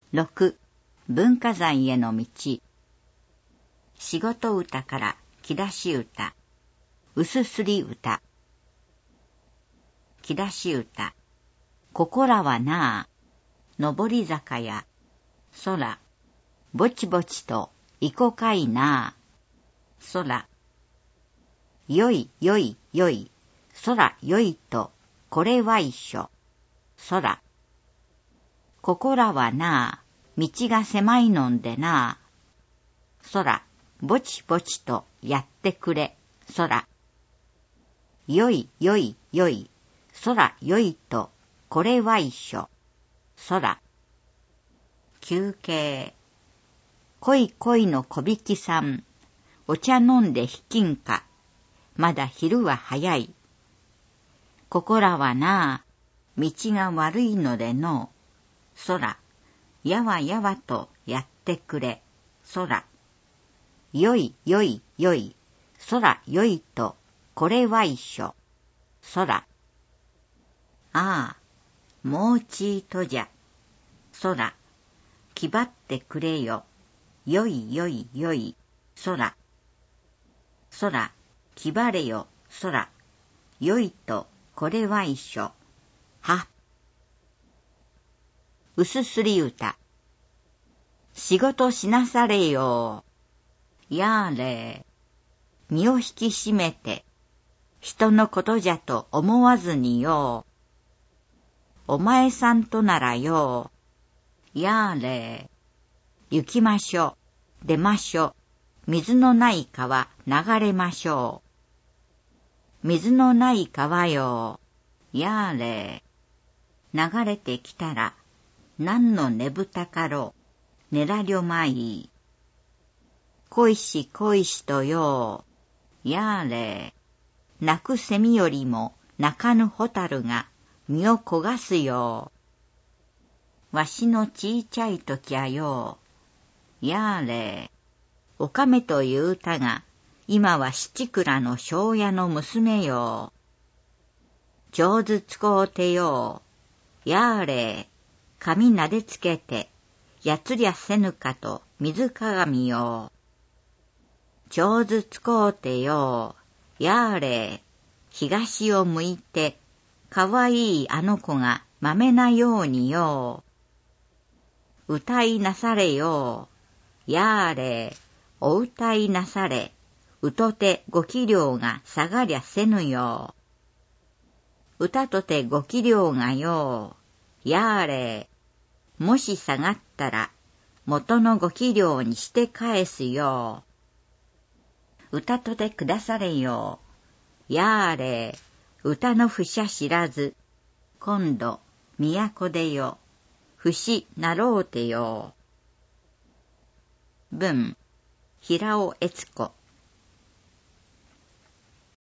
6. 文化財への道。仕事歌から木出し歌。薄すり歌。木出し歌。ここらはなあ、上り坂や、空、ぼちぼちといこかいなあ、空。よいよいよい、空よいと、これは一緒、空。ここらはなあ、道が狭いのんでなあ、空、ぼちぼちとやってくれ、空。よいよいよい、空よいと、これは一緒、空。休憩。恋恋の小引さん、お茶飲んでひきんか。まだ昼は早い。ここらはなあ、道が悪いのでのう、空、やわやわとやってくれ、空。よいよいよい、空よいと、これは一緒、空。ああ、もうちいとじゃ、空。気張ってくれよ、よいよいよい、空。空、気張れよ、空。よいと、これは一緒。は。薄すり歌。仕事しなされよ。やーれ。身を引き締めて。人のことじゃと思わずによ。お前さんとならよ。やーれ。行きましょ。出ましょ。水のない川流れましょう。水のない川よ。やーれ。流れてきたら、何のねぶたかろう。ねらりょまい。恋し恋しとよ。やーれ。鳴くセミよりも鳴かぬホタルが身を焦がすよ。わしのちいちゃいときゃよ。やーれ。おかめという歌が、今は七倉の庄屋の娘よ。上手つこうてよ。やーれ。髪なでつけて、やつりゃせぬかと水鏡よ。上手つこうてよ。やーれ。東を向いて、かわいいあの子が豆なようによ。歌いなされよ。やーれ。お歌いなされ。うとてご器量が下がりゃせぬよ。歌とてご器量がよ。やーれ。もし下がったら、元のご器量にして返すよ。歌とてくだされよ。やーれ。歌のふしゃ知らず。今度、都でよ。ふしなろうてよ。文、平尾悦子。